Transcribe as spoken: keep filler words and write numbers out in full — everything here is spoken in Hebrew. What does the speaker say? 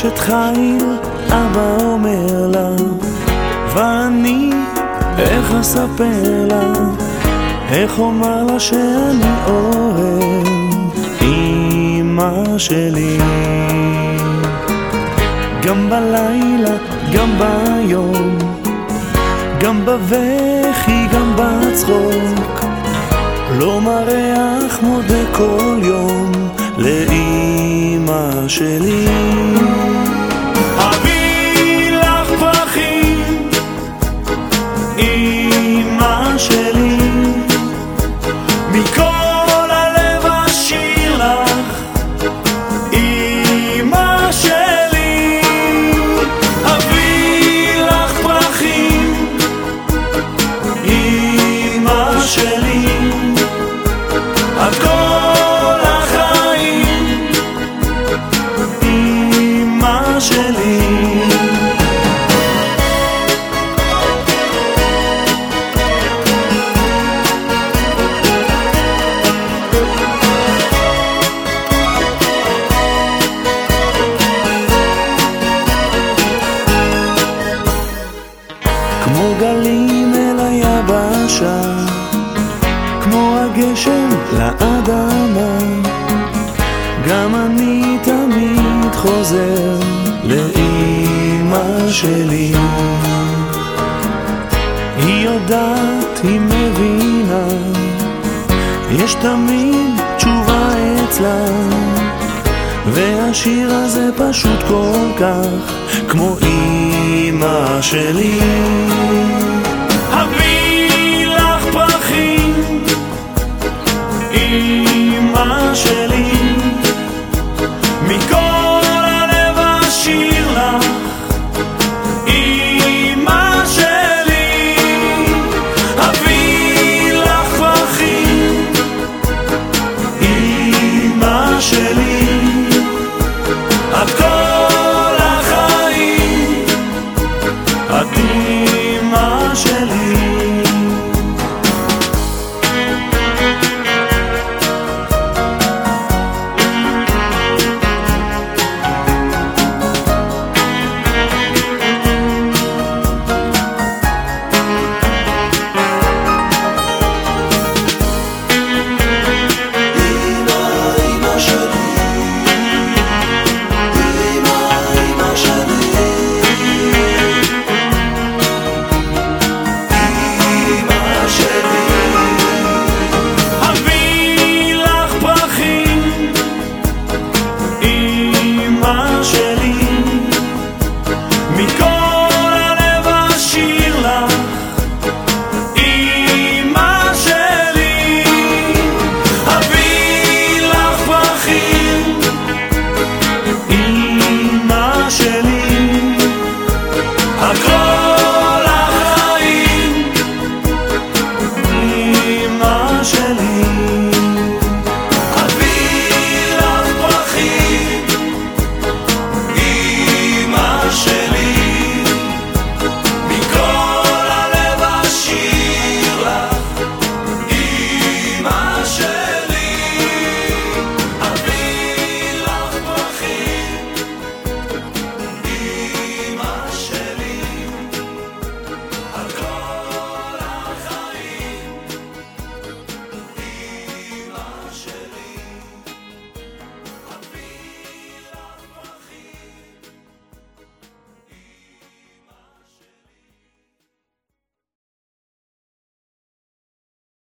אשת חיל, אבא אומר לה, ואני איך אספר לה, איך אומר לה שאני אוהב אמא שלי. גם בלילה, גם ביום, גם בבכי, גם בצחוק, לא מריח מודה כל יום לאמא שלי. אביא לך פרחים, אמא שלי, מכל הלב אשיר לך, אמא שלי. אביא לך פרחים, אמא שלי, את כל החיים, אמא שלי. כמו גלים אל היבשה, כמו הגשם לאדמה, גם אני תמיד חוזר לאמא שלי. היא יודעת, היא מבינה, יש תמיד תשובה אצלה, והשיר הזה פשוט כל כך כמו אמא שלי.